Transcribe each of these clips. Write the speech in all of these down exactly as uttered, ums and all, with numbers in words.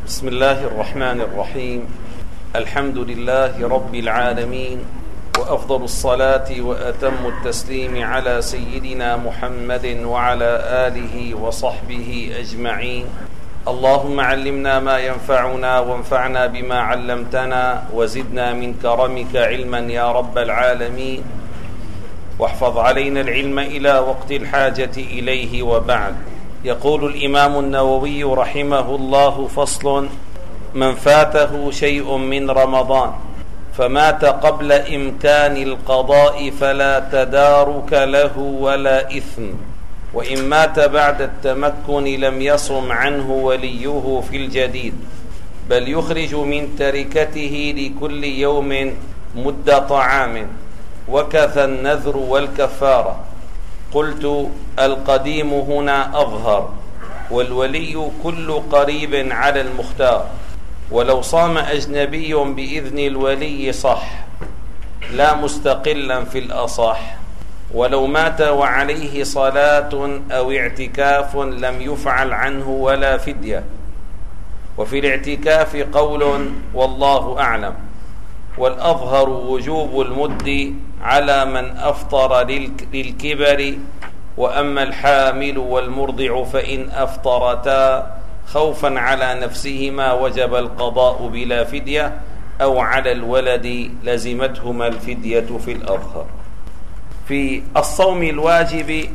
بسم الله الرحمن الرحيم. الحمد لله رب العالمين، وأفضل الصلاة وأتم التسليم على سيدنا محمد وعلى آله وصحبه أجمعين. اللهم علمنا ما ينفعنا وانفعنا بما علمتنا وزدنا من كرمك علما يا رب العالمين، واحفظ علينا العلم إلى وقت الحاجة إليه. وبعد، يقول الإمام النووي رحمه الله: فصل: من فاته شيء من رمضان فمات قبل إمكان القضاء فلا تدارك له ولا إثم، وإن مات بعد التمكن لم يصم عنه وليه في الجديد، بل يخرج من تركته لكل يوم مد طعام، وكذا النذر والكفارة. قلت: القديم هنا أظهر، والولي كل قريب على المختار، ولو صام أجنبي بإذن الولي صح، لا مستقلا في الأصح، ولو مات وعليه صلاة أو اعتكاف لم يفعل عنه ولا فدية. وفي الاعتكاف قول والله أعلم، والأظهر وجوب المد على من أفطر للكبر، وأما الحامل والمرضع فإن أفطرتا خوفا على نفسهما وجب القضاء بلا فدية، أو على الولد لزمتهما الفدية في الأظهر. في الصوم الواجب،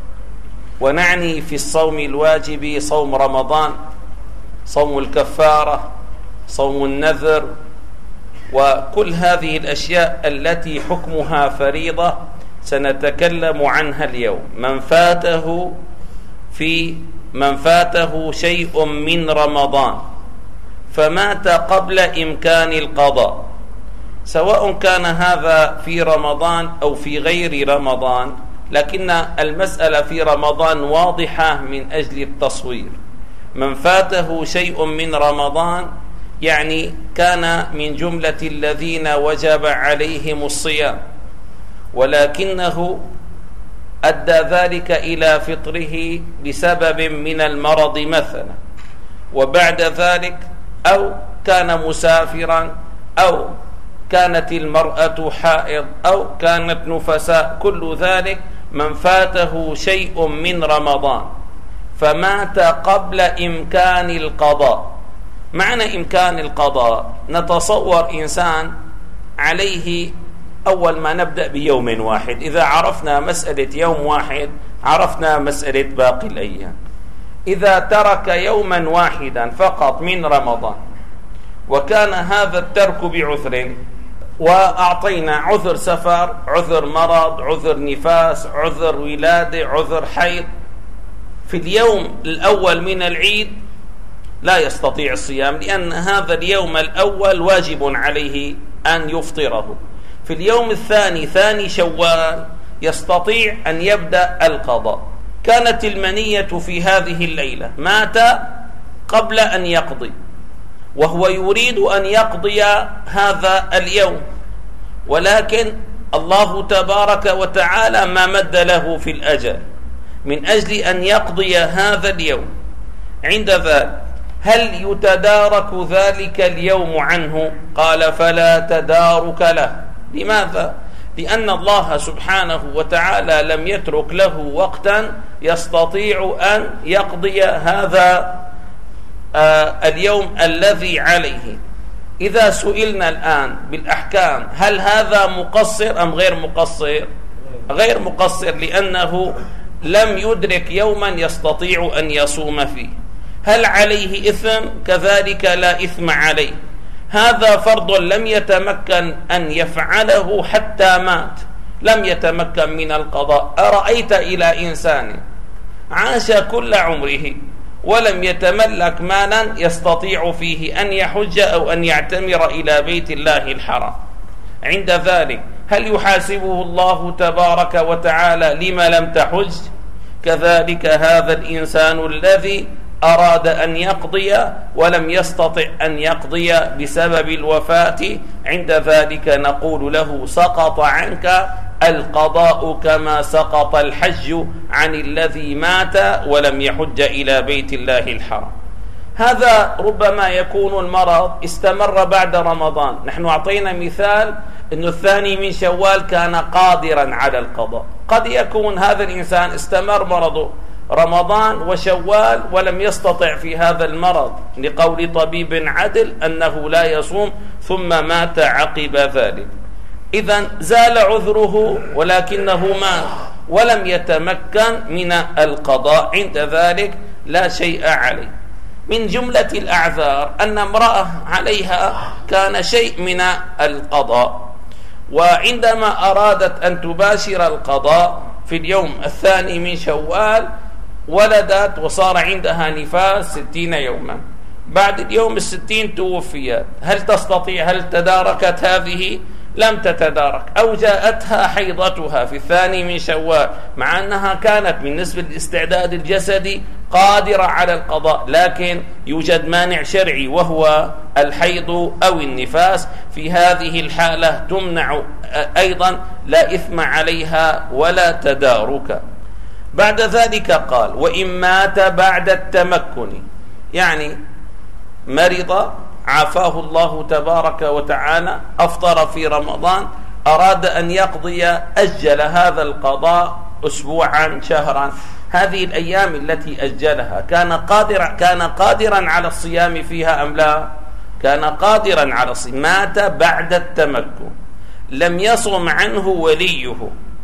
ونعني في الصوم الواجب صوم رمضان، صوم الكفارة، صوم النذر، وكل هذه الأشياء التي حكمها فريضة سنتكلم عنها اليوم. من فاته في من فاته شيء من رمضان فمات قبل إمكان القضاء، سواء كان هذا في رمضان أو في غير رمضان، لكن المسألة في رمضان واضحة من أجل التصوير. من فاته شيء من رمضان يعني كان من جملة الذين وجب عليهم الصيام، ولكنه أدى ذلك إلى فطره بسبب من المرض مثلا، وبعد ذلك أو كان مسافرا، أو كانت المرأة حائض، أو كانت نفساء، كل ذلك من فاته شيء من رمضان فمات قبل إمكان القضاء. معنى إمكان القضاء، نتصور إنسان عليه، أول ما نبدأ بيوم واحد، إذا عرفنا مسألة يوم واحد عرفنا مسألة باقي الأيام. إذا ترك يوما واحدا فقط من رمضان، وكان هذا الترك بعذر، وأعطينا عذر سفر، عذر مرض، عذر نفاس، عذر ولادة، عذر حيض، في اليوم الأول من العيد لا يستطيع الصيام، لأن هذا اليوم الأول واجب عليه أن يفطره. في اليوم الثاني، ثاني شوال، يستطيع أن يبدأ القضاء. كانت المنية في هذه الليلة، مات قبل أن يقضي، وهو يريد أن يقضي هذا اليوم، ولكن الله تبارك وتعالى ما مد له في الأجل من أجل أن يقضي هذا اليوم. عند ذلك هل يتدارك ذلك اليوم عنه؟ قال: فلا تدارك له. لماذا؟ لأن الله سبحانه وتعالى لم يترك له وقتا يستطيع أن يقضي هذا آه اليوم الذي عليه. إذا سئلنا الآن بالأحكام، هل هذا مقصر أم غير مقصر؟ غير مقصر، لأنه لم يدرك يوما يستطيع أن يصوم فيه. هل عليه إثم؟ كذلك لا إثم عليه. هذا فرض لم يتمكن أن يفعله حتى مات، لم يتمكن من القضاء. أرأيت إلى إنسان عاش كل عمره ولم يتملك مالا يستطيع فيه أن يحج أو أن يعتمر إلى بيت الله الحرام، عند ذلك هل يحاسبه الله تبارك وتعالى لما لم تحج؟ كذلك هذا الإنسان الذي أراد أن يقضي ولم يستطع أن يقضي بسبب الوفاة، عند ذلك نقول له: سقط عنك القضاء كما سقط الحج عن الذي مات ولم يحج إلى بيت الله الحرام. هذا ربما يكون المرض استمر بعد رمضان. نحن أعطينا مثال أن الثاني من شوال كان قادرا على القضاء، قد يكون هذا الإنسان استمر مرضه رمضان وشوال ولم يستطع في هذا المرض لقول طبيب عدل أنه لا يصوم ثم مات عقب ذلك. إذن زال عذره ولكنه مات ولم يتمكن من القضاء، عند ذلك لا شيء عليه. من جملة الأعذار أن امرأة عليها كان شيء من القضاء، وعندما أرادت أن تباشر القضاء في اليوم الثاني من شوال ولدت وصار عندها نفاس ستين يوما، بعد اليوم الستين توفيت. هل تستطيع؟ هل تداركت هذه؟ لم تتدارك. أو جاءتها حيضتها في الثاني من شوال مع أنها كانت بالنسبة للاستعداد الجسدي قادرة على القضاء، لكن يوجد مانع شرعي وهو الحيض أو النفاس. في هذه الحالة تمنع أيضا، لا إثم عليها ولا تدارك. بعد ذلك قال: وإن مات بعد التمكن، يعني مرض عافاه الله تبارك وتعالى، أفطر في رمضان، أراد أن يقضي، أجل هذا القضاء أسبوعا شهرا، هذه الأيام التي أجلها كان قادرا كان قادرا على الصيام فيها أم لا؟ كان قادرا على الصيام. مات بعد التمكن، لم يصم عنه وليه،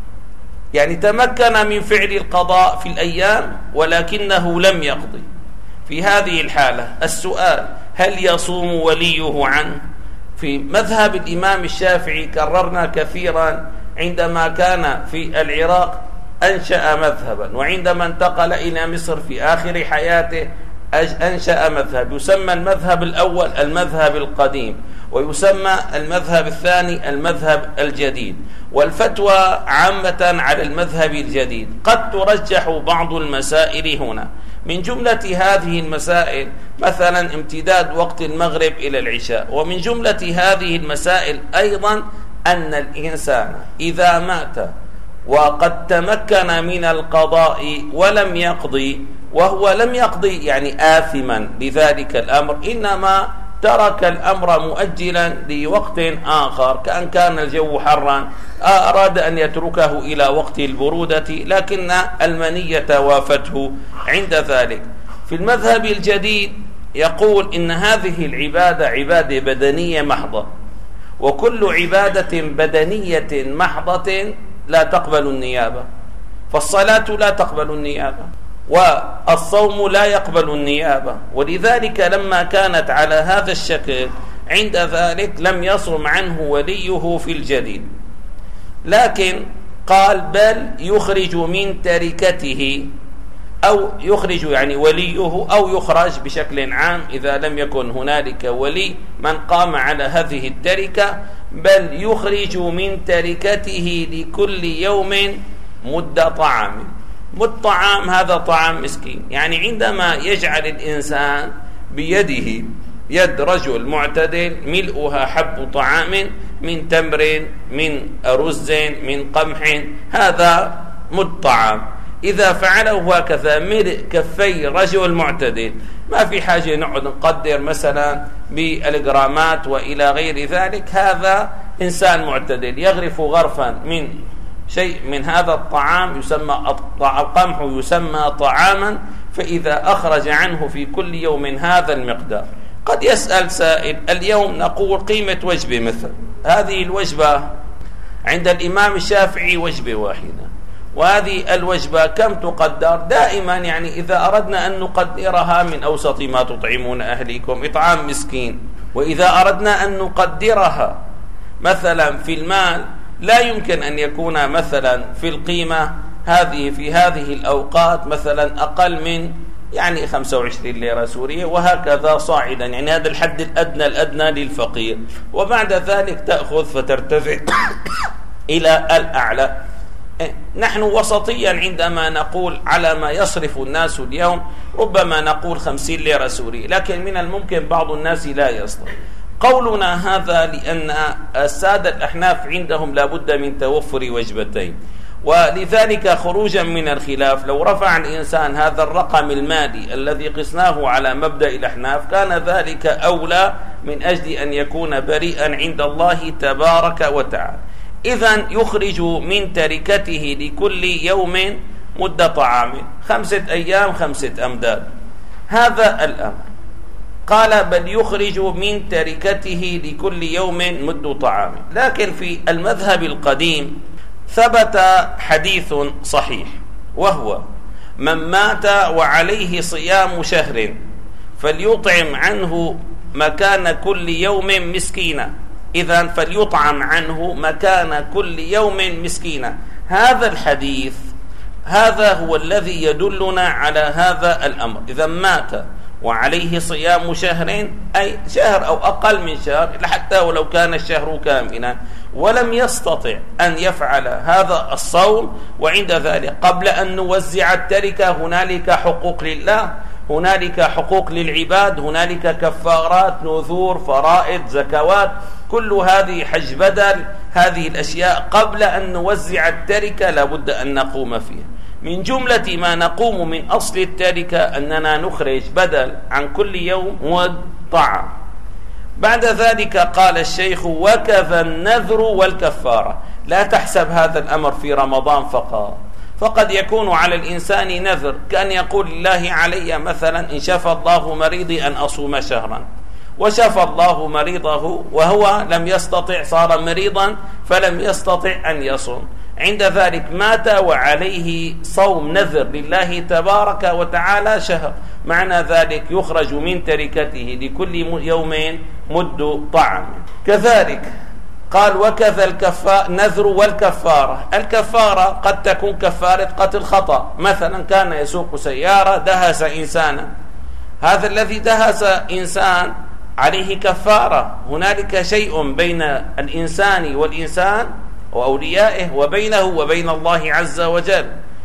يعني تمكن من فعل القضاء في الأيام ولكنه لم يقضي. في هذه الحالة السؤال: هل يصوم وليه عنه؟ في مذهب الإمام الشافعي كررنا كثيرا عندما كان في العراق أنشأ مذهبا، وعندما انتقل إلى مصر في آخر حياته أنشأ مذهب يسمى المذهب الأول المذهب القديم، ويسمى المذهب الثاني المذهب الجديد، والفتوى عامة على المذهب الجديد. قد ترجح بعض المسائل هنا، من جملة هذه المسائل مثلا امتداد وقت المغرب إلى العشاء. ومن جملة هذه المسائل أيضا أن الإنسان إذا مات وقد تمكن من القضاء ولم يقضي، وهو لم يقضي يعني آثما لذلك الأمر، إنما ترك الأمر مؤجلا لوقت آخر، كأن كان الجو حرا أراد أن يتركه إلى وقت البرودة لكن المنية وافته عند ذلك. في المذهب الجديد يقول إن هذه العبادة عبادة بدنية محضة، وكل عبادة بدنية محضة لا تقبل النيابة، فالصلاة لا تقبل النيابة، والصوم لا يقبل النيابة. ولذلك لما كانت على هذا الشكل عند ذلك لم يصم عنه وليه في الجديد، لكن قال بل يخرج من تركته، أو يخرج يعني وليه، أو يخرج بشكل عام إذا لم يكن هنالك ولي من قام على هذه التركة، بل يخرج من تركته لكل يوم مد طعام. مد طعام هذا طعام مسكين، يعني عندما يجعل الإنسان بيده يد رجل معتدل ملؤها حب طعام من تمر من رز من قمح، هذا مد طعام. إذا فعله هكذا ملء كفي رجل معتدل، ما في حاجة نقعد نقدر مثلا بالجرامات وإلى غير ذلك، هذا إنسان معتدل يغرف غرفا من شيء من هذا الطعام يسمى القمح، يسمى طعاما، فإذا أخرج عنه في كل يوم هذا المقدار. قد يسأل سائل: اليوم نقول قيمة وجبة مثل هذه الوجبة عند الإمام الشافعي وجبة واحدة، وهذه الوجبة كم تقدر؟ دائما يعني إذا أردنا أن نقدرها من أوسط ما تطعمون أهليكم إطعام مسكين، وإذا أردنا أن نقدرها مثلا في المال لا يمكن أن يكون مثلا في القيمة هذه في هذه الأوقات مثلا أقل من يعني خمسة وعشرين ليرة سورية، وهكذا صاعدا، يعني هذا الحد الأدنى الأدنى للفقير، وبعد ذلك تأخذ فترتفع إلى الأعلى. نحن وسطيا عندما نقول على ما يصرف الناس اليوم ربما نقول خمسين ليرة سورية، لكن من الممكن بعض الناس لا يصرف. قولنا هذا لأن السادة الأحناف عندهم لابد من توفر وجبتين، ولذلك خروجا من الخلاف لو رفع الإنسان هذا الرقم المالي الذي قسناه على مبدأ الأحناف كان ذلك أولى من أجل أن يكون بريئا عند الله تبارك وتعالى. إذن يخرج من تركته لكل يوم مدة طعام، خمسة أيام خمسة أمداد، هذا الأمر. قال بل يخرج من تركته لكل يوم مدة طعام. لكن في المذهب القديم ثبت حديث صحيح، وهو من مات وعليه صيام شهر فليطعم عنه مكان كل يوم مسكينا. إذن فليطعم عنه مكان كل يوم مسكينا. هذا الحديث هذا هو الذي يدلنا على هذا الأمر. إذا مات وعليه صيام شهر، أي شهر أو أقل من شهر حتى ولو كان الشهر كاملا، ولم يستطع أن يفعل هذا الصوم، وعند ذلك قبل أن نوزع التركة هنالك حقوق لله، هنالك حقوق للعباد، هنالك كفارات، نذور، فرائض، زكوات، كل هذه حج بدل، هذه الأشياء قبل أن نوزع التركة لابد أن نقوم فيها. من جملة ما نقوم من أصل التركة أننا نخرج بدل عن كل يوم مد طعام. بعد ذلك قال الشيخ وكذا النذر والكفارة. لا تحسب هذا الأمر في رمضان فقط، فقد يكون على الإنسان نذر كأن يقول الله علي مثلا إن شفى الله مريضي أن أصوم شهرا، وشفى الله مريضه وهو لم يستطع، صار مريضا فلم يستطع أن يصوم، عند ذلك مات وعليه صوم نذر لله تبارك وتعالى شهر، معنى ذلك يخرج من تركته لكل يومين مد طعام. كذلك قال وكذا الكفار نذر والكفارة. الكفارة قد تكون كفارة قتل خطأ، مثلا كان يسوق سيارة دهس إنسانا، هذا الذي دهس إنسان عليه كفارة، هنالك شيء بين الإنسان والإنسان وأوليائه وبينه وبين الله عز وجل،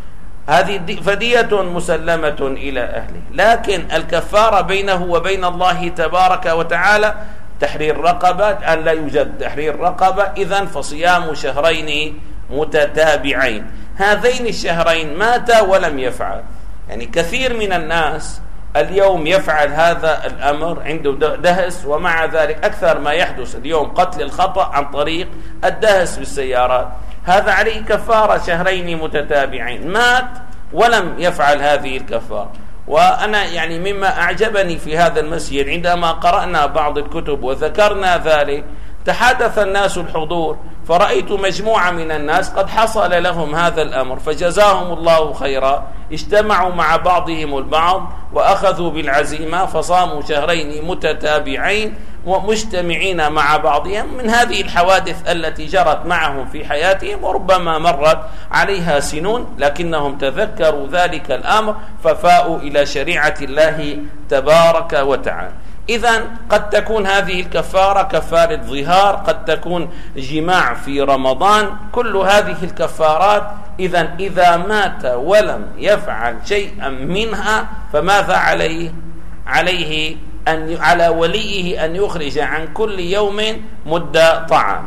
هذه فدية مسلمة إلى أهله. لكن الكفارة بينه وبين الله تبارك وتعالى تحرير رقبة، أن لا يوجد تحرير رقبة، إذن فصيام شهرين متتابعين. هذين الشهرين مات ولم يفعل، يعني كثير من الناس اليوم يفعل هذا الأمر عنده دهس، ومع ذلك أكثر ما يحدث اليوم قتل الخطأ عن طريق الدهس بالسيارات، هذا عليه كفارة شهرين متتابعين، مات ولم يفعل هذه الكفارة. وأنا يعني مما أعجبني في هذا المسجد عندما قرأنا بعض الكتب وذكرنا ذلك تحدث الناس الحضور، فرأيت مجموعة من الناس قد حصل لهم هذا الأمر فجزاهم الله خيرا، اجتمعوا مع بعضهم البعض وأخذوا بالعزيمة فصاموا شهرين متتابعين ومجتمعين مع بعضهم من هذه الحوادث التي جرت معهم في حياتهم، وربما مرت عليها سنون لكنهم تذكروا ذلك الأمر ففاءوا إلى شريعة الله تبارك وتعالى. إذن قد تكون هذه الكفارة كفارة ظهار، قد تكون جماع في رمضان، كل هذه الكفارات. إذن إذا مات ولم يفعل شيئا منها فماذا عليه؟ عليه أن على وليه أن يخرج عن كل يوم مدة طعام.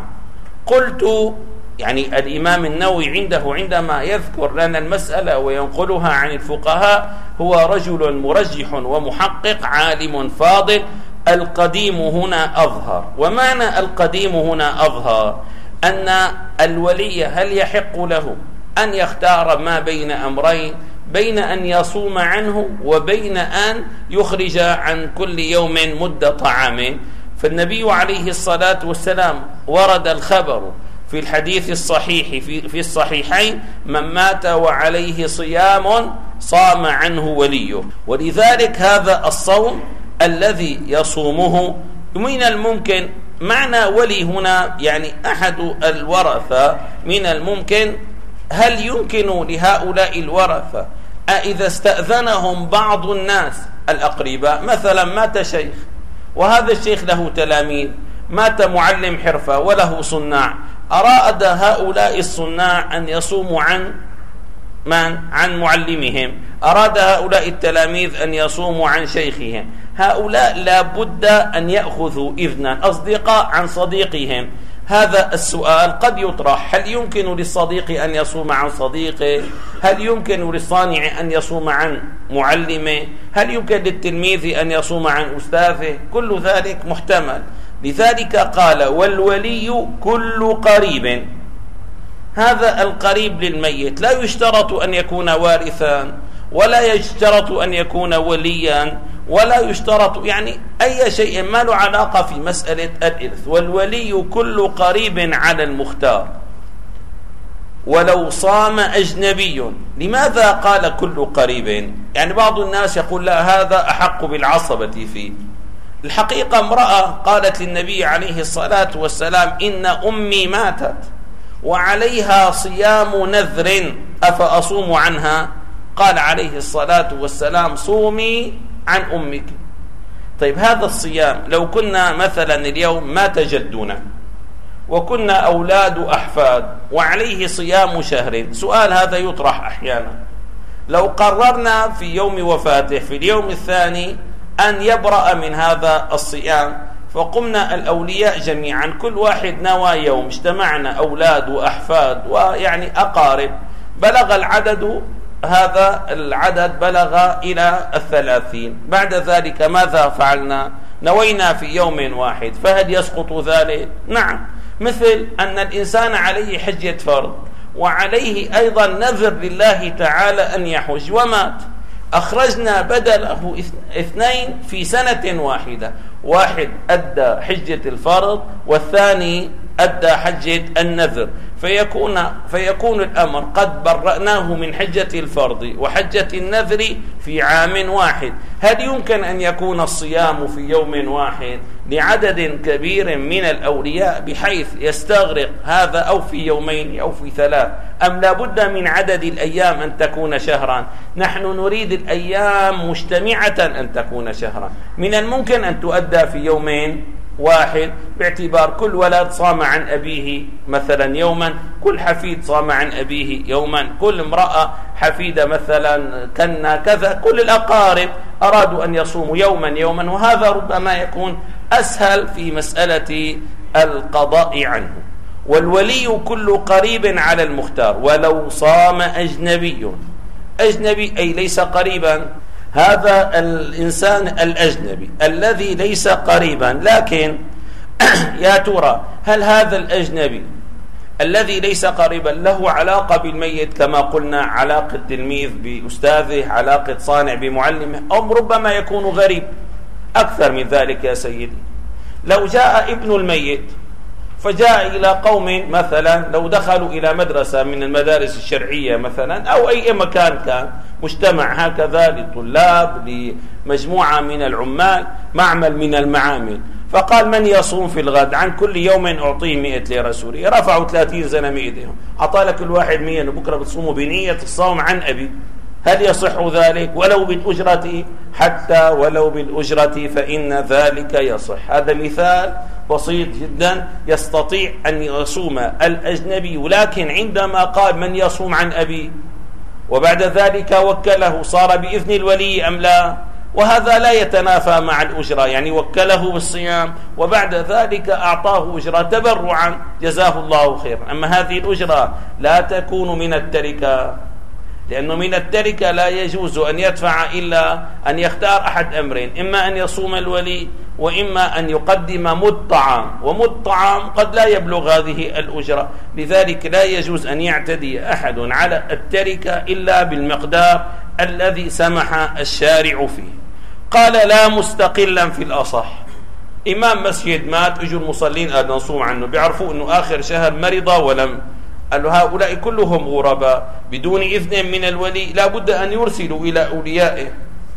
قلت يعني الإمام النووي عنده عندما يذكر لنا المسألة وينقلها عن الفقهاء هو رجل مرجح ومحقق عالم فاضل، القديم هنا أظهر. ومعنى القديم هنا أظهر أن الولي هل يحق له أن يختار ما بين أمرين، بين أن يصوم عنه وبين أن يخرج عن كل يوم مدة طعام. فالنبي عليه الصلاة والسلام ورد الخبر في الحديث الصحيح في, في الصحيحين من مات وعليه صيام صام عنه وليه. ولذلك هذا الصوم الذي يصومه من الممكن، معنى ولي هنا يعني أحد الورثة، من الممكن هل يمكن لهؤلاء الورثة إذا استأذنهم بعض الناس الأقرباء، مثلا مات شيخ وهذا الشيخ له تلاميذ، مات معلم حرفة وله صناع، أراد هؤلاء الصناع أن يصوموا عن من؟ عن معلمهم، أراد هؤلاء التلاميذ أن يصوموا عن شيخهم، هؤلاء لا بد أن يأخذوا إذنا أصدقاء عن صديقهم، هذا السؤال قد يطرح: هل يمكن للصديق أن يصوم عن صديقه؟ هل يمكن للصانع أن يصوم عن معلمه؟ هل يمكن للتلميذ أن يصوم عن أستاذه؟ كل ذلك محتمل. لذلك قال: والولي كل قريب. هذا القريب للميت لا يشترط أن يكون وارثا، ولا يشترط أن يكون وليا، ولا يشترط يعني أي شيء ما له علاقة في مسألة الإرث. والولي كل قريب على المختار ولو صام أجنبي. لماذا قال كل قريب؟ يعني بعض الناس يقول: لا، هذا أحق بالعصبة فيه. الحقيقة امرأة قالت للنبي عليه الصلاة والسلام: إن أمي ماتت وعليها صيام نذر أفأصوم عنها؟ قال عليه الصلاة والسلام: صومي عن أمك. طيب، هذا الصيام لو كنا مثلا اليوم مات جدنا وكنا أولاد أحفاد وعليه صيام شهر، سؤال هذا يطرح أحيانا: لو قررنا في يوم وفاته في اليوم الثاني أن يبرأ من هذا الصيام، فقمنا الأولياء جميعا كل واحد نوى يوم، اجتمعنا أولاد وأحفاد ويعني أقارب، بلغ العدد هذا العدد بلغ إلى الثلاثين. بعد ذلك ماذا فعلنا؟ نوينا في يوم واحد، فهل يسقط ذلك؟ نعم. مثل أن الإنسان عليه حجة فرض وعليه أيضا نذر لله تعالى أن يحج ومات، أخرجنا بدله اثنين في سنة واحدة، واحد أدى حجة الفرض والثاني أدى حجة النذر، فيكون فيكون الأمر قد برأناه من حجة الفرض وحجة النذر في عام واحد. هل يمكن أن يكون الصيام في يوم واحد لعدد كبير من الأولياء بحيث يستغرق هذا أو في يومين أو في ثلاث، أم لا بد من عدد الأيام أن تكون شهرا؟ نحن نريد الأيام مجتمعة أن تكون شهرا. من الممكن أن تؤدى في يومين واحد باعتبار كل ولد صام عن أبيه مثلا يوما، كل حفيد صام عن أبيه يوما، كل امرأة حفيدة مثلا كنا كذا، كل الأقارب أرادوا أن يصوموا يوما يوما، وهذا ربما يكون أسهل في مسألة القضاء عنه. والولي كل قريب على المختار ولو صام أجنبي. أجنبي أي ليس قريبا، هذا الإنسان الأجنبي الذي ليس قريبا. لكن يا ترى هل هذا الأجنبي الذي ليس قريبا له علاقة بالميت كما قلنا، علاقة تلميذ بأستاذه، علاقة صانع بمعلمه، أو ربما يكون غريب؟ أكثر من ذلك يا سيدي، لو جاء ابن الميت فجاء إلى قوم مثلا، لو دخلوا إلى مدرسة من المدارس الشرعية مثلا أو أي مكان كان مجتمع هكذا للطلاب، لمجموعة من العمال، معمل من المعامل، فقال: من يصوم في الغد؟ عن كل يوم أعطيه مئة ليرة سورية. رفعوا ثلاثين زلمة إيديهم، أعطى لك كل واحد مئة، بكرة بتصوموا بنية الصوم عن أبي. هل يصح ذلك؟ ولو بالأجرة، حتى ولو بالأجرة فإن ذلك يصح. هذا مثال بسيط جدا يستطيع أن يصوم الأجنبي، لكن عندما قال من يصوم عن أبي وبعد ذلك وكله، صار بإذن الولي أم لا؟ وهذا لا يتنافى مع الأجرة، يعني وكله بالصيام وبعد ذلك أعطاه أجرة تبرعا، جزاه الله خيرا. أما هذه الأجرة لا تكون من التركة، لأنه من التركة لا يجوز أن يدفع إلا أن يختار أحد أمرين: إما أن يصوم الولي، وإما أن يقدم مد طعام، ومد طعام قد لا يبلغ هذه الأجرة. لذلك لا يجوز أن يعتدي أحد على التركة إلا بالمقدار الذي سمح الشارع فيه. قال: لا مستقلا في الأصح. إمام مسجد مات، اجوا المصلين قال نصوم عنه، بيعرفوا أنه آخر شهر مرض ولم، قالوا هؤلاء كلهم غرباء بدون إذن من الولي، لا بد أن يرسلوا إلى أوليائه: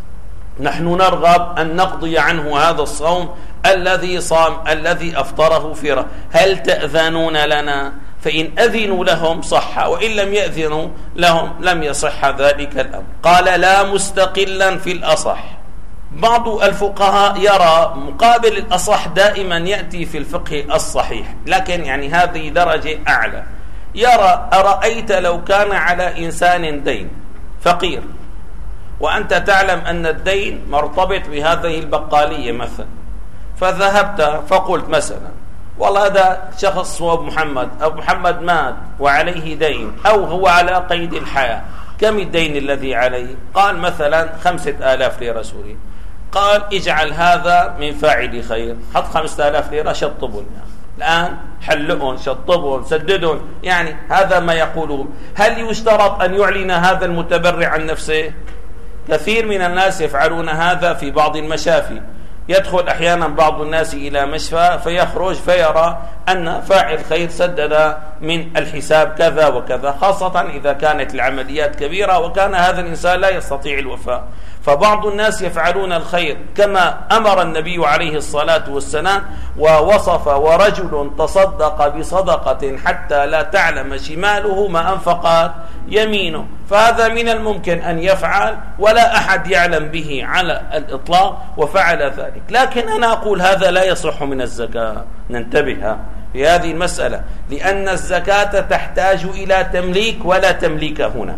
نحن نرغب أن نقضي عنه هذا الصوم الذي صام الذي أفطره فيه، هل تأذنون لنا؟ فإن أذنوا لهم صح، وإن لم يأذنوا لهم لم يصح ذلك الأمر. قال: لا مستقلا في الأصح. بعض الفقهاء يرى مقابل الأصح دائما يأتي في الفقه الصحيح، لكن يعني هذه درجة أعلى. يرى: أرأيت لو كان على إنسان دين فقير، وأنت تعلم أن الدين مرتبط بهذه البقالية مثلا، فذهبت فقلت مثلا: والله هذا شخص اسمه أبو محمد، أبو محمد مات وعليه دين أو هو على قيد الحياة، كم الدين الذي عليه؟ قال مثلا خمسة آلاف ليرة سوري. قال اجعل هذا من فاعل خير، حط خمسة آلاف ليرة شطبوا الناس الآن، حلقهم شطبهم سددهم، يعني هذا ما يقوله. هل يشترط أن يعلن هذا المتبرع عن نفسه؟ كثير من الناس يفعلون هذا في بعض المشافي، يدخل أحيانا بعض الناس إلى مشفى فيخرج فيرى أن فاعل خير سدد من الحساب كذا وكذا، خاصة إذا كانت العمليات كبيرة وكان هذا الإنسان لا يستطيع الوفاء. فبعض الناس يفعلون الخير كما أمر النبي عليه الصلاة والسلام ووصف: ورجل تصدق بصدقة حتى لا تعلم شماله ما أنفقت يمينه. فهذا من الممكن أن يفعل ولا أحد يعلم به على الإطلاق وفعل ذلك، لكن أنا أقول هذا لا يصح من الزكاة. ننتبه في هذه المسألة، لأن الزكاة تحتاج إلى تمليك ولا تمليك هنا.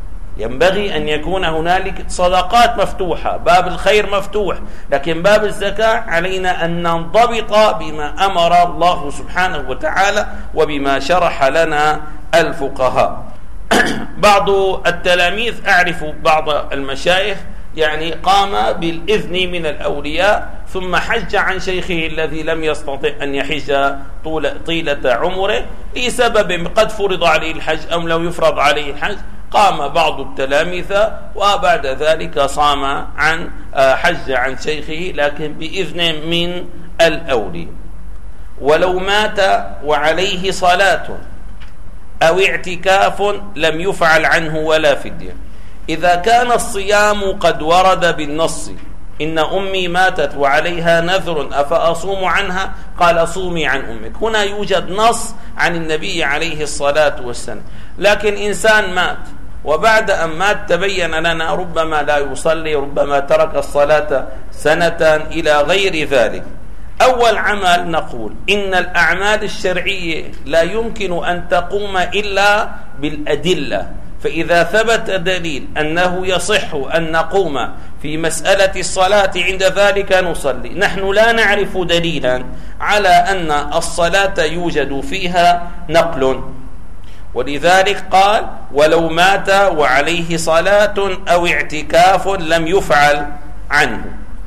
ينبغي أن يكون هنالك صدقات مفتوحة، باب الخير مفتوح، لكن باب الزكاة علينا أن ننضبط بما أمر الله سبحانه وتعالى وبما شرح لنا الفقهاء. بعض التلاميذ، أعرف بعض المشايخ يعني قام بالإذن من الأولياء ثم حج عن شيخه الذي لم يستطع أن يحج طيلة عمره لسبب قد فرض عليه الحج أو لو يفرض عليه الحج. قام بعض التلاميذ وبعد ذلك صام عن حج عن شيخه لكن بإذن من الأولي. ولو مات وعليه صلاة أو اعتكاف لم يفعل عنه ولا فدية. إذا كان الصيام قد ورد بالنص: إن أمي ماتت وعليها نذر أفأصوم عنها؟ قال: صومي عن أمك. هنا يوجد نص عن النبي عليه الصلاة والسلام. لكن إنسان مات وبعد أن مات تبين لنا ربما لا يصلي، ربما ترك الصلاة سنة إلى غير ذلك. أول عمل نقول إن الأعمال الشرعية لا يمكن أن تقوم إلا بالأدلة، فإذا ثبت دليل أنه يصح أن نقوم في مسألة الصلاة عند ذلك نصلي. نحن لا نعرف دليلا على أن الصلاة يوجد فيها نقل، ولذلك قال: ولو مات وعليه صلاة أو اعتكاف لم يفعل عنه.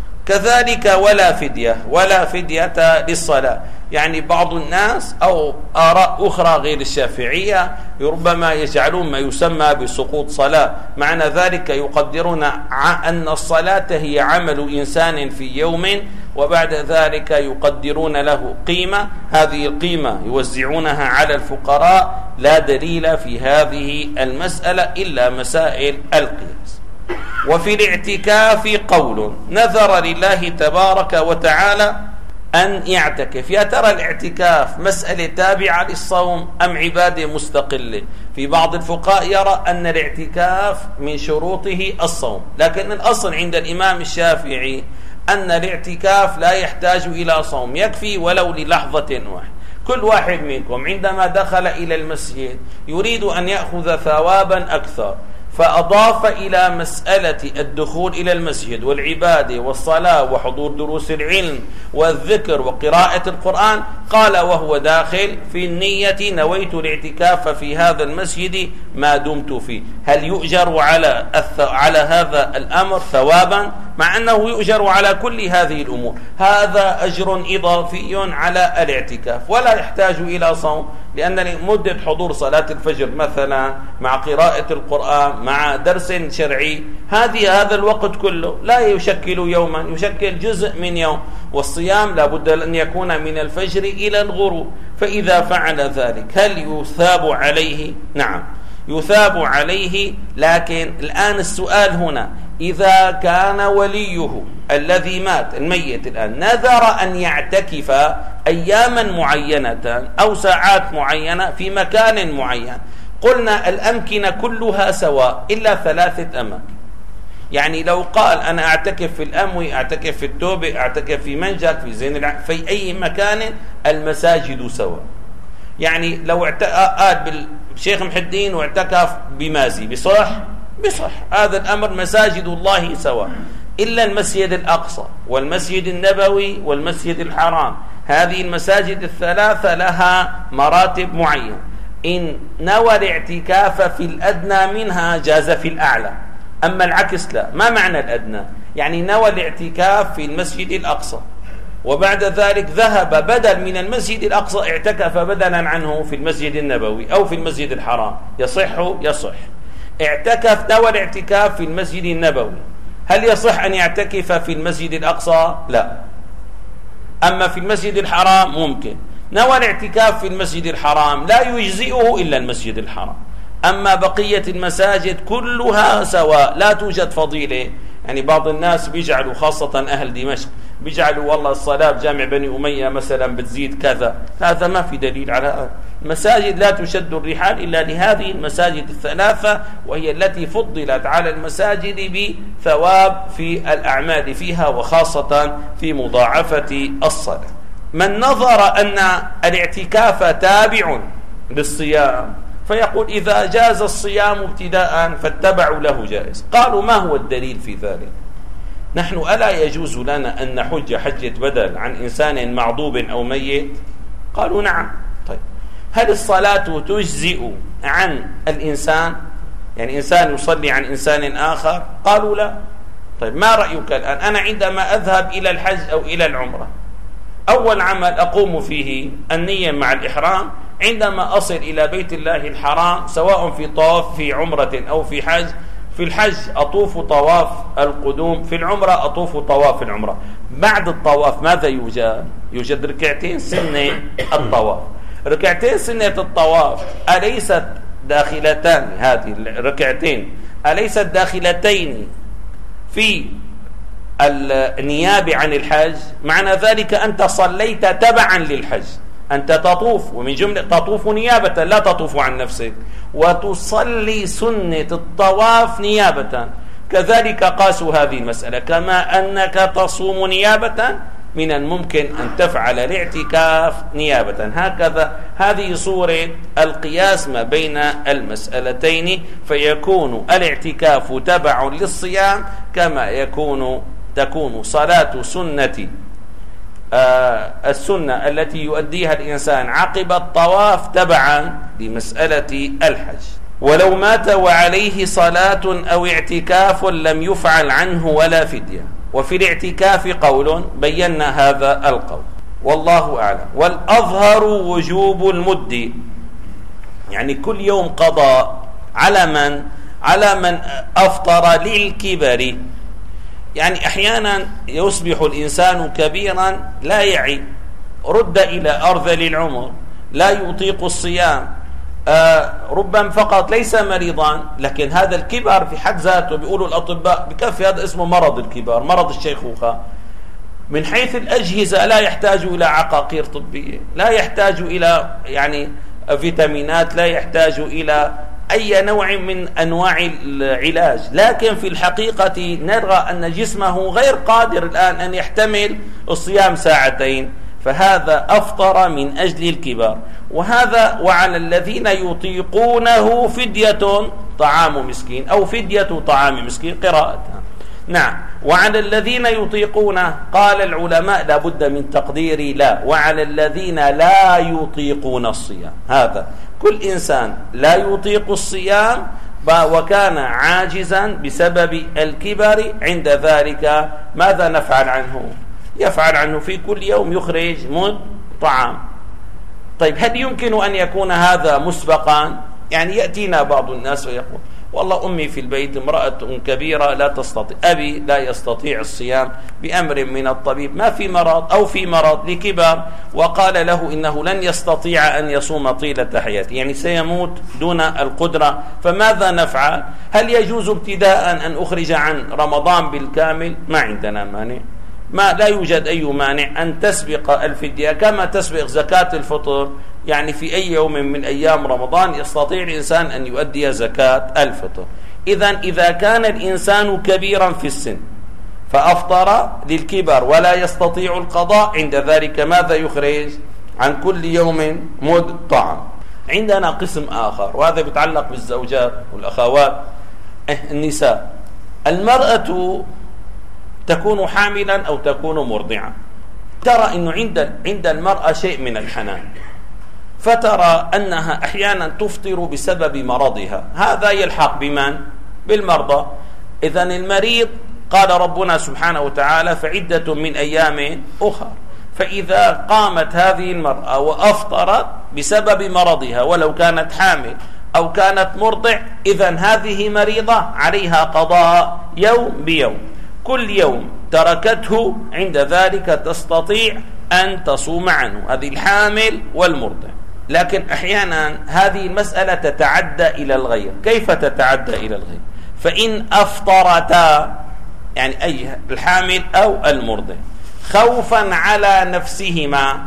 كذلك ولا فدية، ولا فدية للصلاة. يعني بعض الناس أو آراء أخرى غير الشافعية ربما يجعلون ما يسمى بسقوط صلاة، معنى ذلك يقدرون أن الصلاة هي عمل إنسان في يوم وبعد ذلك يقدرون له قيمة، هذه القيمة يوزعونها على الفقراء. لا دليل في هذه المسألة إلا مسائل القياس. وفي الاعتكاف قول: نذر لله تبارك وتعالى أن يعتكف. يا ترى الاعتكاف مسألة تابعة للصوم أم عبادة مستقلة؟ في بعض الفقهاء يرى أن الاعتكاف من شروطه الصوم، لكن الأصل عند الإمام الشافعي أن الاعتكاف لا يحتاج إلى صوم، يكفي ولو للحظة واحدة. كل واحد منكم عندما دخل إلى المسجد يريد أن يأخذ ثوابا أكثر، فأضاف إلى مسألة الدخول إلى المسجد والعبادة والصلاة وحضور دروس العلم والذكر وقراءة القرآن، قال وهو داخل في النية: نويت الاعتكاف في هذا المسجد ما دمت فيه. هل يؤجر على على هذا الأمر ثوابا مع أنه يؤجر على كل هذه الأمور؟ هذا أجر إضافي على الاعتكاف ولا يحتاج إلى صوم، لأن مدة حضور صلاة الفجر مثلا مع قراءة القرآن مع درس شرعي، هذه هذا الوقت كله لا يشكل يوما، يشكل جزء من يوم. والصيام لابد أن يكون من الفجر إلى الغروب. فإذا فعل ذلك هل يثاب عليه؟ نعم يثاب عليه. لكن الآن السؤال هنا: إذا كان وليه الذي مات الميت الآن نذر أن يعتكف أياما معينة أو ساعات معينة في مكان معين، قلنا الأمكنة كلها سواء إلا ثلاثة أماكن. يعني لو قال أنا أعتكف في الأموي، أعتكف في التوبة، أعتكف في منجك، في زين الع... في أي مكان المساجد سواء. يعني لو قال بالشيخ محي الدين واعتكف بمازي بصح بصح، هذا الأمر مساجد الله سواء. إلا المسجد الأقصى والمسجد النبوي والمسجد الحرام. هذه المساجد الثلاثة لها مراتب معينة. إن نوى الاعتكاف في الأدنى منها جاز في الأعلى، أما العكس لا. ما معنى الأدنى؟ يعني نوى الاعتكاف في المسجد الأقصى وبعد ذلك ذهب بدل من المسجد الأقصى اعتكف بدلا عنه في المسجد النبوي أو في المسجد الحرام، يصح؟ يصح. اعتكف نوى الاعتكاف في المسجد النبوي، هل يصح أن يعتكف في المسجد الأقصى؟ لا. أما في المسجد الحرام ممكن. نوى الاعتكاف في المسجد الحرام لا يجزئه إلا المسجد الحرام، أما بقية المساجد كلها سواء، لا توجد فضيلة. يعني بعض الناس بيجعلوا خاصة أهل دمشق بيجعلوا والله الصلاة بجامع بني أمية مثلا بتزيد كذا، هذا ما في دليل على هذا. المساجد لا تشد الرحال إلا لهذه المساجد الثلاثة، وهي التي فضلت على المساجد بثواب في الأعمال فيها وخاصة في مضاعفة الصلاة. من نظر أن الاعتكاف تابع للصيام فيقول إذا جاز الصيام ابتداء فاتبع له جائز. قالوا ما هو الدليل في ذلك؟ نحن ألا يجوز لنا أن نحج حجة بدل عن إنسان معضوب أو ميت؟ قالوا نعم. طيب هل الصلاة تجزئ عن الإنسان؟ يعني إنسان يصلي عن إنسان آخر؟ قالوا لا. طيب ما رأيك الآن؟ أنا عندما أذهب إلى الحج أو إلى العمرة أول عمل أقوم فيه النية مع الإحرام. عندما أصل إلى بيت الله الحرام سواء في طواف في عمرة أو في حج، في الحج أطوف طواف القدوم، في العمرة أطوف طواف العمرة. بعد الطواف ماذا يوجد؟ يوجد ركعتين سنة الطواف. ركعتين سنة الطواف أليست داخلتان، هذه الركعتين أليست داخلتين في النيابة عن الحج؟ معنى ذلك أنت صليت تبعا للحج، أنت تطوف، ومن جملة تطوف نيابة لا تطوف عن نفسك، وتصلي سنة الطواف نيابة. كذلك قاسوا هذه المسألة، كما أنك تصوم نيابة من الممكن أن تفعل الاعتكاف نيابة. هكذا هذه صورة القياس ما بين المسألتين، فيكون الاعتكاف تبع للصيام كما يكون تكون صلاة سنة آه السنة التي يؤديها الإنسان عقب الطواف تبعا لمسألة الحج. ولو مات وعليه صلاة أو اعتكاف لم يفعل عنه ولا فدية. وفي الاعتكاف قول بينا هذا القول والله أعلم. والأظهر وجوب المد، يعني كل يوم قضاء على من على من أفطر للكبر. يعني أحيانا يصبح الإنسان كبيرا لا يعي، رد إلى أرذل العمر، لا يطيق الصيام، آه ربما فقط ليس مريضا، لكن هذا الكبر في حد ذاته بيقولوا الأطباء بكفي هذا اسمه مرض الكبار، مرض الشيخوخة. من حيث الأجهزة لا يحتاج إلى عقاقير طبية، لا يحتاج إلى يعني فيتامينات، لا يحتاج إلى أي نوع من أنواع العلاج، لكن في الحقيقة نرى أن جسمه غير قادر الآن أن يحتمل الصيام ساعتين، فهذا أفطر من أجل الكبار. وهذا وعلى الذين يطيقونه فدية طعام مسكين أو فدية طعام مسكين قراءتها. نعم. وعلى الذين يطيقونه قال العلماء لابد من تقدير لا، وعلى الذين لا يطيقون الصيام. هذا كل إنسان لا يطيق الصيام وكان عاجزا بسبب الكبر، عند ذلك ماذا نفعل عنه؟ يفعل عنه في كل يوم يخرج مد طعام. طيب هل يمكن أن يكون هذا مسبقا؟ يعني يأتينا بعض الناس ويقول والله أمي في البيت امرأة كبيرة لا تستطيع، أبي لا يستطيع الصيام بأمر من الطبيب، ما في مرض أو في مرض لكبر، وقال له إنه لن يستطيع أن يصوم طيلة حياته، يعني سيموت دون القدرة، فماذا نفعل؟ هل يجوز ابتداء أن أخرج عن رمضان بالكامل؟ ما عندنا مانع، ما لا يوجد أي مانع أن تسبق الفدية كما تسبق زكاة الفطر. يعني في أي يوم من أيام رمضان يستطيع الإنسان أن يؤدي زكاة الفطر. إذن إذا كان الإنسان كبيرا في السن فأفطر للكبر ولا يستطيع القضاء، عند ذلك ماذا يخرج؟ عن كل يوم مد طعام. عندنا قسم آخر وهذا يتعلق بالزوجات والأخوات النساء. المرأة تكون حاملا أو تكون مرضعة، ترى أنه عند عند المرأة شيء من الحنان، فترى أنها أحيانا تفطر بسبب مرضها، هذا يلحق بمن؟ بالمرضى. إذن المريض قال ربنا سبحانه وتعالى فعدة من أيام أخر، فإذا قامت هذه المرأة وأفطرت بسبب مرضها ولو كانت حامل أو كانت مرضع، إذن هذه مريضة عليها قضاء يوم بيوم، كل يوم تركته عند ذلك تستطيع أن تصوم عنه، هذه الحامل والمرضع. لكن أحيانا هذه المسألة تتعدى إلى الغير. كيف تتعدى إلى الغير؟ فإن أفطرتا، يعني أي الحامل أو المرضع، خوفا على نفسهما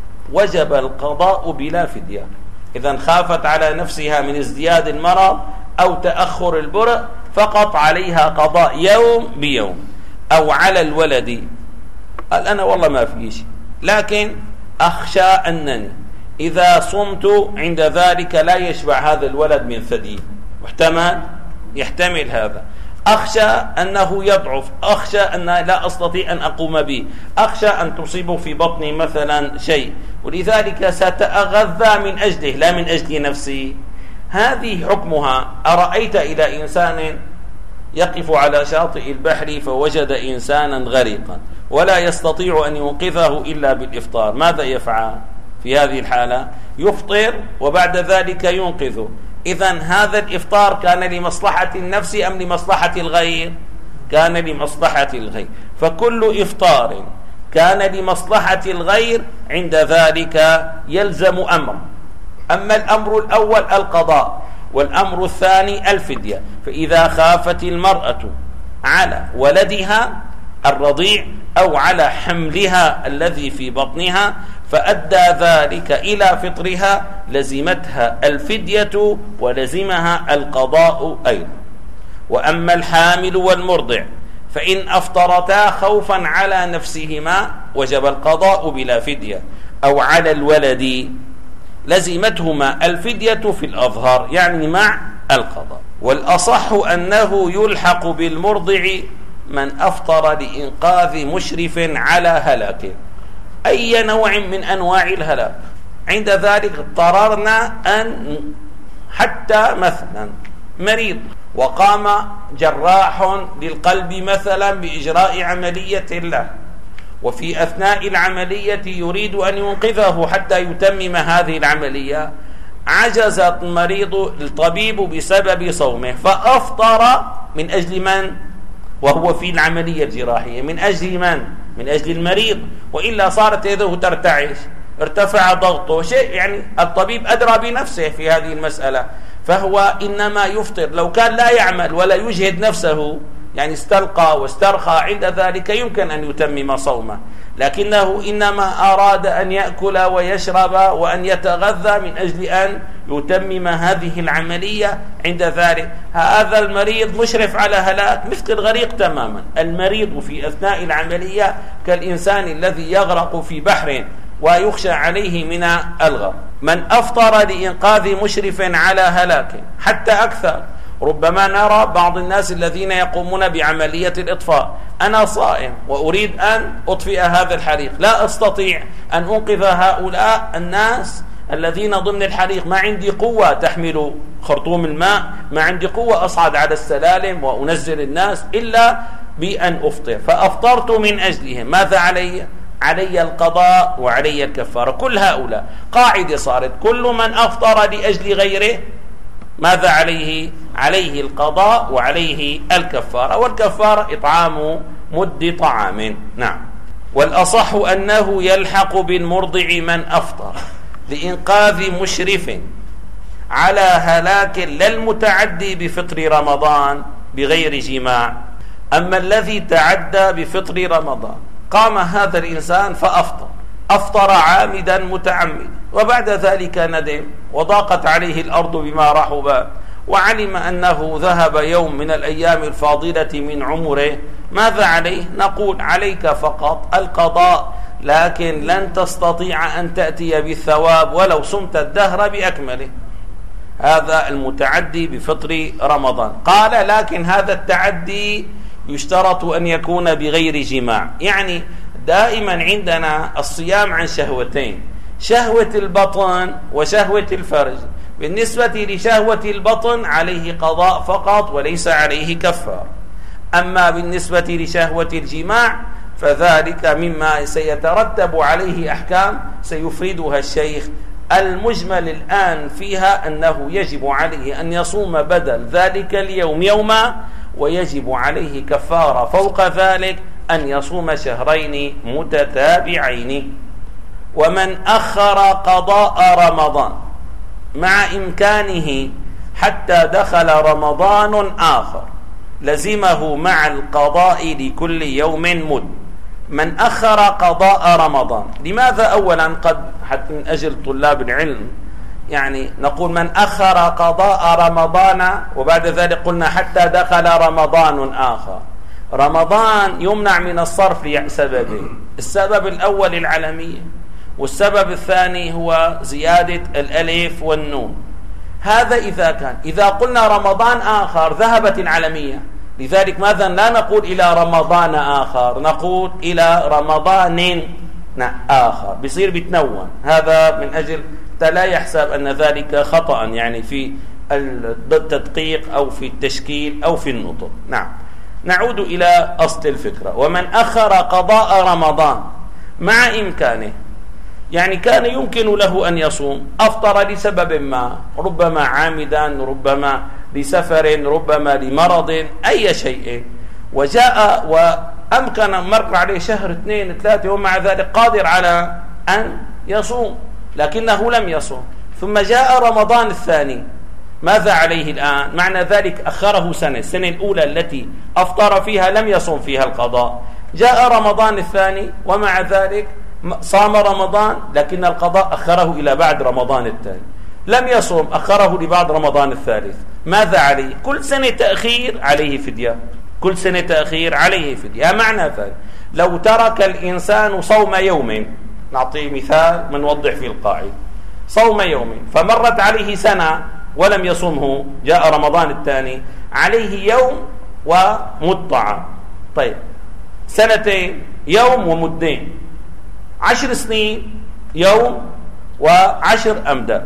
وجب القضاء بلا فدية. إذا خافت على نفسها من ازدياد المرض أو تأخر البرء فقط عليها قضاء يوم بيوم. أو على الولد، قال أنا والله ما في شيء، لكن أخشى أنني إذا صمت عند ذلك لا يشبع هذا الولد من ثدي، محتمل يحتمل هذا، أخشى أنه يضعف، أخشى أن لا أستطيع أن أقوم به، أخشى أن تصيب في بطني مثلا شيء، ولذلك سأتغذى من أجله لا من أجل نفسي. هذه حكمها. أرأيت إلى إنسان يقف على شاطئ البحر فوجد إنسانا غريقا ولا يستطيع أن ينقذه إلا بالإفطار، ماذا يفعل في هذه الحالة؟ يفطر وبعد ذلك ينقذه. إذن هذا الإفطار كان لمصلحة النفس أم لمصلحة الغير؟ كان لمصلحة الغير. فكل إفطار كان لمصلحة الغير عند ذلك يلزم أمر. أما الأمر الأول القضاء، والأمر الثاني الفدية. فإذا خافت المرأة على ولدها الرضيع أو على حملها الذي في بطنها فأدى ذلك إلى فطرها لزمتها الفدية ولزمها القضاء أيضا. وأما الحامل والمرضع فإن أفطرتا خوفا على نفسهما وجب القضاء بلا فدية، أو على الولد لزمتهما الفدية في الأظهر، يعني مع القضاء. والأصح أنه يلحق بالمرضع من أفطر لإنقاذ مشرف على هلاكه، أي نوع من أنواع الهلاك. عند ذلك اضطررنا أن حتى مثلا مريض وقام جراح للقلب مثلا بإجراء عملية له، وفي أثناء العملية يريد أن ينقذه حتى يتمم هذه العملية، عجز المريض الطبيب بسبب صومه فأفطر من أجل من؟ وهو في العملية الجراحية، من أجل من؟ من أجل المريض، وإلا صارت يده ترتعش، ارتفع ضغطه، شيء يعني الطبيب أدرى بنفسه في هذه المسألة، فهو إنما يفطر. لو كان لا يعمل ولا يجهد نفسه، يعني استلقى واسترخى، عند ذلك يمكن أن يتمم صومه، لكنه إنما أراد أن يأكل ويشرب وأن يتغذى من أجل أن يتمم هذه العملية. عند ذلك هذا المريض مشرف على هلاك مثل الغريق تماما. المريض في أثناء العملية كالإنسان الذي يغرق في بحر ويخشى عليه من الغرق. من أفطر لإنقاذ مشرف على هلاك حتى أكثر. ربما نرى بعض الناس الذين يقومون بعملية الإطفاء، أنا صائم وأريد أن أطفئ هذا الحريق، لا أستطيع أن أنقذ هؤلاء الناس الذين ضمن الحريق، ما عندي قوة تحمل خرطوم الماء، ما عندي قوة أصعد على السلالم وأنزل الناس إلا بأن أفطر، فأفطرت من أجلهم. ماذا علي؟ علي القضاء وعلي الكفارة. كل هؤلاء قاعدة صارت، كل من أفطر لأجل غيره ماذا عليه؟ عليه القضاء وعليه الكفارة، والكفارة إطعام مد طعام. نعم. والأصح أنه يلحق بالمرضع من أفطر لإنقاذ مشرف على هلاك لا المتعدي بفطر رمضان بغير جماع. أما الذي تعدى بفطر رمضان، قام هذا الإنسان فأفطر، أفطر عامدا متعمدا، وبعد ذلك ندم وضاقت عليه الأرض بما رحبت، وعلم أنه ذهب يوم من الأيام الفاضلة من عمره، ماذا عليه؟ نقول عليك فقط القضاء، لكن لن تستطيع أن تأتي بالثواب ولو صمت الدهر بأكمله. هذا المتعدي بفطر رمضان. قال لكن هذا التعدي يشترط أن يكون بغير جماع. يعني دائما عندنا الصيام عن شهوتين، شهوة البطن وشهوة الفرج. بالنسبة لشهوة البطن عليه قضاء فقط وليس عليه كفار. أما بالنسبة لشهوة الجماع فذلك مما سيترتب عليه أحكام سيفردها الشيخ. المجمل الآن فيها أنه يجب عليه أن يصوم بدل ذلك اليوم يوما، ويجب عليه كفارة فوق ذلك أن يصوم شهرين متتابعين. ومن أخر قضاء رمضان مع إمكانه حتى دخل رمضان آخر لزمه مع القضاء لكل يوم مد. من أخر قضاء رمضان، لماذا أولا قد حتى من أجل طلاب العلم يعني نقول من أخر قضاء رمضان وبعد ذلك قلنا حتى دخل رمضان آخر. رمضان يمنع من الصرف لسببين، السبب الأول العلمية، والسبب الثاني هو زيادة الألف والنون. هذا إذا كان، إذا قلنا رمضان آخر ذهبت العلمية، لذلك ماذا لا نقول إلى رمضان آخر، نقول إلى رمضان آخر، بصير بتنون. هذا من أجل لا يحسب أن ذلك خطأ يعني في التدقيق أو في التشكيل أو في النطق. نعم، نعود إلى أصل الفكرة. ومن أخر قضاء رمضان مع إمكانه، يعني كان يمكن له أن يصوم، أفطر لسبب ما، ربما عامدا، ربما لسفر، ربما لمرض، أي شيء، وجاء وأمكن مر عليه شهر اثنين ثلاثة ومع ذلك قادر على أن يصوم لكنه لم يصوم، ثم جاء رمضان الثاني، ماذا عليه الآن؟ معنى ذلك أخره سنة، السنة الأولى التي أفطر فيها لم يصوم فيها القضاء، جاء رمضان الثاني ومع ذلك صام رمضان لكن القضاء أخره إلى بعد رمضان الثاني، لم يصوم أخره لبعد رمضان الثالث، ماذا عليه؟ كل سنة تأخير عليه فدية، كل سنة تأخير عليه فدية. معنى ذلك لو ترك الإنسان صوم يوم، نعطي مثال من نوضح فيه القاعدة، صوم يوم فمرت عليه سنة ولم يصومه، جاء رمضان الثاني، عليه يوم ومطعم. طيب سنتين يوم ومدين، عشر سنين يوم وعشر أمداد.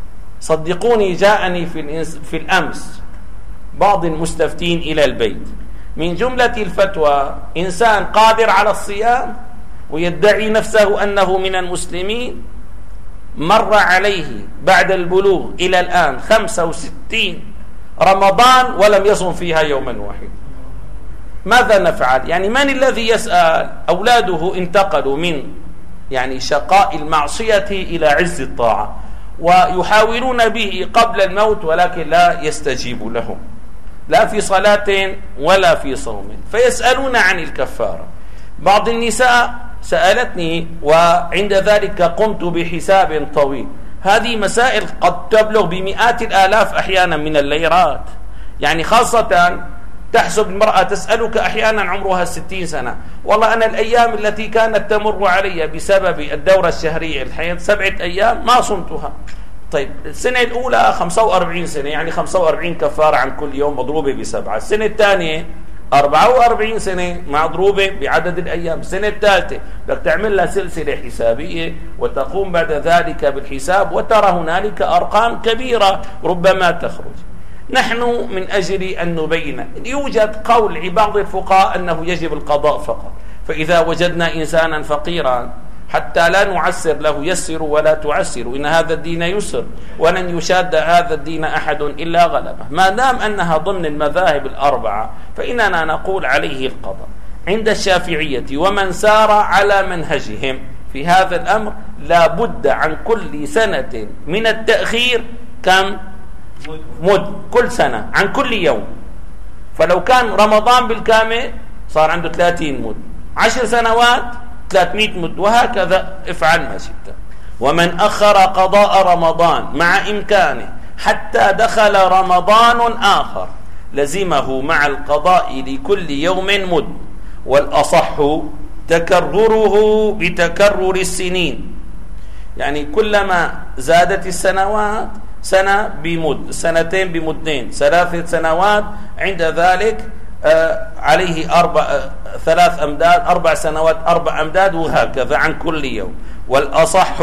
صدقوني جاءني في, في الأمس بعض المستفتين إلى البيت، من جملة الفتوى إنسان قادر على الصيام ويدعي نفسه أنه من المسلمين، مر عليه بعد البلوغ إلى الآن خمسة وستين رمضان ولم يصم فيها يوما واحد. ماذا نفعل؟ يعني من الذي يسأل؟ أولاده انتقلوا من يعني شقاء المعصية إلى عز الطاعة، ويحاولون به قبل الموت ولكن لا يستجيب لهم، لا في صلاة ولا في صوم، فيسألون عن الكفارة. بعض النساء سألتني وعند ذلك قمت بحساب طويل، هذه مسائل قد تبلغ بمئات الآلاف أحيانا من الليرات، يعني خاصة تحسب المرأة تسألك أحيانا عمرها ستين سنة، والله أنا الأيام التي كانت تمر علي بسبب الدورة الشهرية الحيض سبعة أيام ما صمتها. طيب السنة الأولى خمسة وأربعين سنة، يعني خمسة وأربعين كفارة عن كل يوم مضروبة بسبعة. السنة الثانية أربعة وأربعين سنة مضروبة بعدد الأيام. السنة الثالثة بدك تعمل لها سلسلة حسابية وتقوم بعد ذلك بالحساب، وترى هنالك أرقام كبيرة ربما تخرج. نحن من أجل أن نبين، يوجد قول بعض الفقهاء أنه يجب القضاء فقط، فإذا وجدنا إنسانا فقيرا حتى لا نعسر له يسروا ولا تعسروا، إن هذا الدين يسر ولن يشاد هذا الدين أحد إلا غلبه. ما دام أنها ضمن المذاهب الأربعة فإننا نقول عليه القضاء. عند الشافعية ومن سار على منهجهم في هذا الأمر لا بد عن كل سنة من التأخير كم؟ مد، كل سنة عن كل يوم. فلو كان رمضان بالكامل صار عنده ثلاثين مد، عشر سنوات ثلاثمئة مد، وهكذا افعل ما شئت. ومن أخر قضاء رمضان مع إمكانه حتى دخل رمضان آخر لزمه مع القضاء لكل يوم مد، والأصح تكرره بتكرر السنين، يعني كلما زادت السنوات سنة بمد، سنتين بمدين، ثلاثة سنوات، عند ذلك آه عليه أربع آه ثلاث أمداد، أربع سنوات أربع أمداد، وهكذا عن كل يوم. والأصح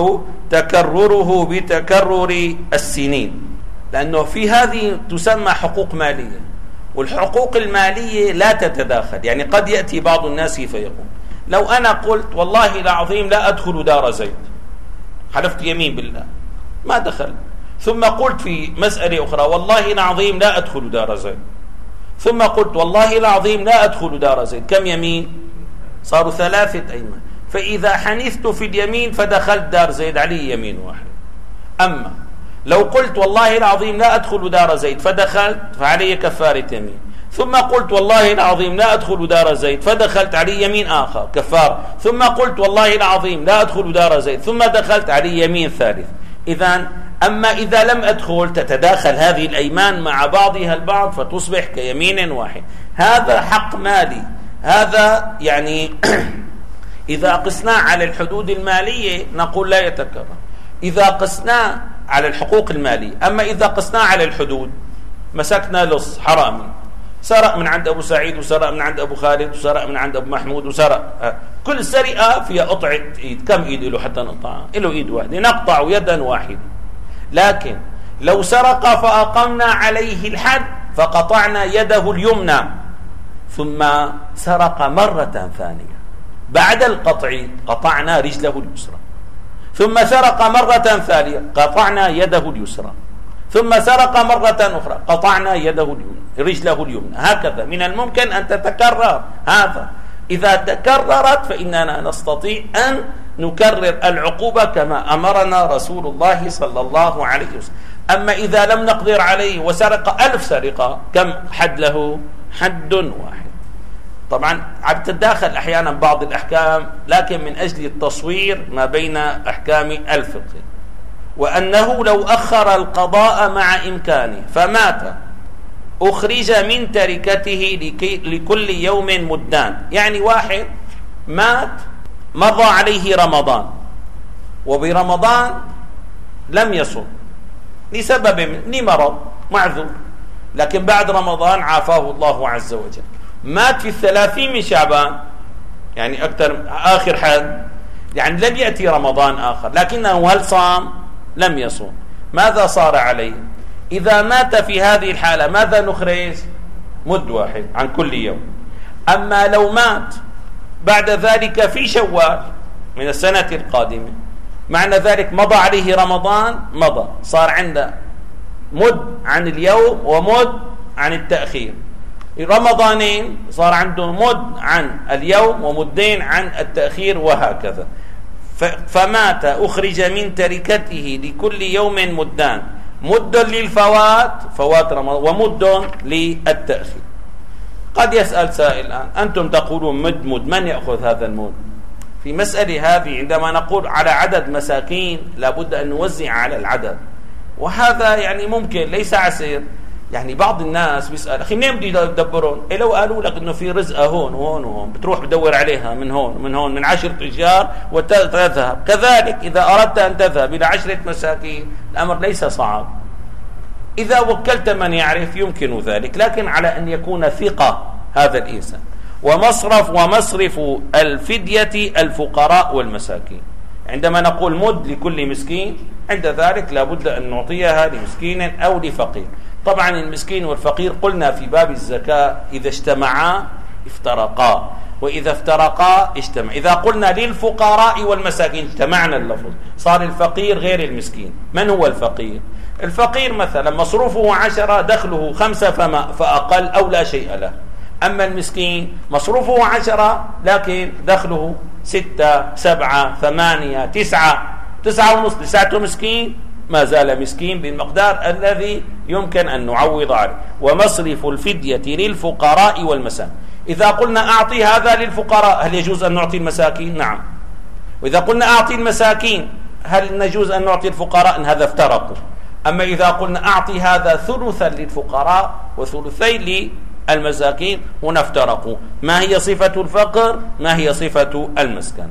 تكرره بتكرر السنين، لأنه في هذه تسمى حقوق مالية، والحقوق المالية لا تتداخل. يعني قد يأتي بعض الناس فيقول لو أنا قلت والله العظيم لا أدخل دار زيد، حلفت يمين بالله ما دخل، ثم قلت في مسألة أخرى والله العظيم لا أدخل دار زيد، ثم قلت والله العظيم لا أدخل دار زيد، كم يمين؟ صاروا ثلاثة أيمان. فإذا حنثت في اليمين فدخلت دار زيد علي يمين واحد. أما لو قلت والله العظيم لا أدخل دار زيد فدخلت فعلي كفارة يمين، ثم قلت والله العظيم لا أدخل دار زيد فدخلت علي يمين آخر كفار، ثم قلت والله العظيم لا أدخل دار زيد ثم دخلت علي يمين ثالث. إذن أما إذا لم أدخل تتداخل هذه الأيمان مع بعضها البعض فتصبح كيمين واحد. هذا حق مالي، هذا يعني إذا قسنا على الحدود المالية نقول لا يتكرر، إذا قسنا على الحقوق المالية. أما إذا قسنا على الحدود، مسكنا لص حرامي سرق من عند أبو سعيد وسرق من عند أبو خالد وسرق من عند أبو محمود وسرق، كل سرقة فيها قطعة إيد. كم إيد له حتى نقطعها؟ له إيد واحدة، نقطع يدا واحدة. لكن لو سرق فأقمنا عليه الحد فقطعنا يده اليمنى، ثم سرق مرة ثانية بعد القطع قطعنا رجله اليسرى، ثم سرق مرة ثانية قطعنا يده اليسرى، ثم سرق مرة أخرى قطعنا يده اليمنى رجله اليمنى. هكذا من الممكن أن تتكرر. هذا إذا تكررت فإننا نستطيع أن نكرر العقوبة كما أمرنا رسول الله صلى الله عليه وسلم. أما إذا لم نقدر عليه وسرق ألف سرقة، كم حد له؟ حد واحد. طبعا عم تتداخل أحيانا بعض الأحكام، لكن من أجل التصوير ما بين أحكام الفقه، وأنه لو أخر القضاء مع إمكانه فمات أخرج من تركته لكل يوم مدان. يعني واحد مات مضى عليه رمضان وبرمضان لم يصم لسبب لمرض معذور، لكن بعد رمضان عافاه الله عز وجل، مات في الثلاثين من شعبان، يعني أكثر آخر حد، يعني لم يأتي رمضان آخر، لكنه هل صام؟ لم يصوم. ماذا صار عليه؟ إذا مات في هذه الحالة ماذا نخرج؟ مد واحد عن كل يوم. أما لو مات بعد ذلك في شوال من السنة القادمة، معنى ذلك مضى عليه رمضان، مضى، صار عنده مد عن اليوم ومد عن التأخير. رمضانين صار عنده مد عن اليوم ومدين عن التأخير، وهكذا. فمات أخرج من تركته لكل يوم مدان، مد للفوات فوات رمضان ومد للتأخير. قد يسأل سائل الآن، أنتم تقولون مد مد، من يأخذ هذا المد؟ في مسألة هذه عندما نقول على عدد مساكين لابد أن نوزع على العدد، وهذا يعني ممكن ليس عسير. يعني بعض الناس بيسأل أخي منين بدي يدبرون؟ إيه لو قالوا لك إنه في رزقة هون وهون وهون، بتروح بدور عليها من هون ومن هون من عشرة تجار وتذهب. كذلك إذا أردت أن تذهب إلى عشرة مساكين الأمر ليس صعب، إذا وكلت من يعرف يمكن ذلك، لكن على أن يكون ثقة هذا الإنسان. ومصرف ومصرف الفدية الفقراء والمساكين. عندما نقول مد لكل مسكين، عند ذلك لابد أن نعطيها لمسكين أو لفقير. طبعا المسكين والفقير قلنا في باب الزكاة إذا اجتمعا افترقا، وإذا افترقا اجتمع. إذا قلنا للفقراء والمساكين اجتمعنا اللفظ، صار الفقير غير المسكين. من هو الفقير؟ الفقير مثلا مصروفه عشرة دخله خمسة فما فأقل أو لا شيء له. أما المسكين مصروفه عشرة لكن دخله ستة سبعة ثمانية تسعة تسعة ونصف، لساته مسكين، ما زال مسكين بالمقدار الذي يمكن أن نعوض عليه. ومصرف الفدية للفقراء والمساكين. إذا قلنا أعطي هذا للفقراء هل يجوز أن نعطي المساكين؟ نعم. وإذا قلنا أعطي المساكين هل نجوز أن نعطي الفقراء؟ إن هذا افترقوا. أما إذا قلنا أعطي هذا ثلثا للفقراء وثلثين للمساكين هنا افترقوا. ما هي صفة الفقر؟ ما هي صفة المسكن؟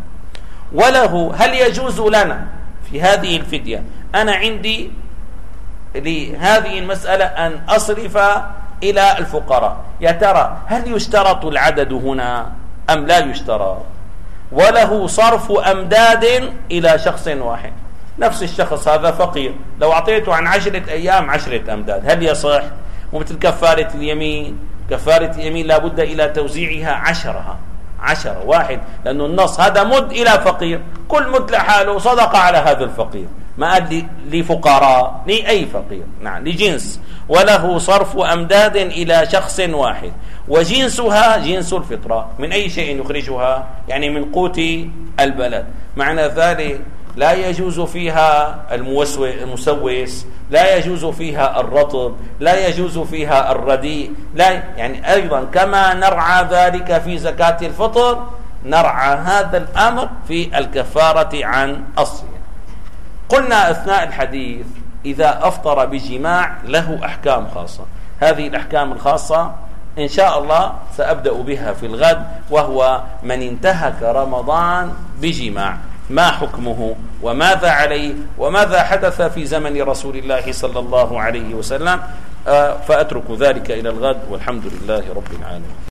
وله هل يجوز لنا في هذه الفدية، أنا عندي لهذه المسألة أن أصرف إلى الفقراء. يا ترى هل يشترط العدد هنا أم لا يشترط؟ وله صرف أمداد إلى شخص واحد. نفس الشخص هذا فقير، لو أعطيته عن عشرة أيام عشرة أمداد هل يصح؟ ومثل كفارة اليمين، كفارة اليمين لابد إلى توزيعها عشرها عشرة واحد، لأنه النص هذا مد إلى فقير، كل مد لحاله صدق على هذا الفقير، ما قال لفقراء لأي فقير، نعم لجنس. وله صرف أمداد إلى شخص واحد، وجنسها جنس الفطرة. من أي شيء يخرجها؟ يعني من قوت البلد. معنى ذلك لا يجوز فيها المسوس، لا يجوز فيها الرطب، لا يجوز فيها الرديء، لا يعني أيضا كما نرعى ذلك في زكاة الفطر نرعى هذا الأمر في الكفارة عن الصيام. قلنا أثناء الحديث إذا أفطر بجماع له أحكام خاصة. هذه الأحكام الخاصة إن شاء الله سأبدأ بها في الغد، وهو من انتهك رمضان بجماع، ما حكمه وماذا عليه وماذا حدث في زمن رسول الله صلى الله عليه وسلم. فأترك ذلك إلى الغد، والحمد لله رب العالمين.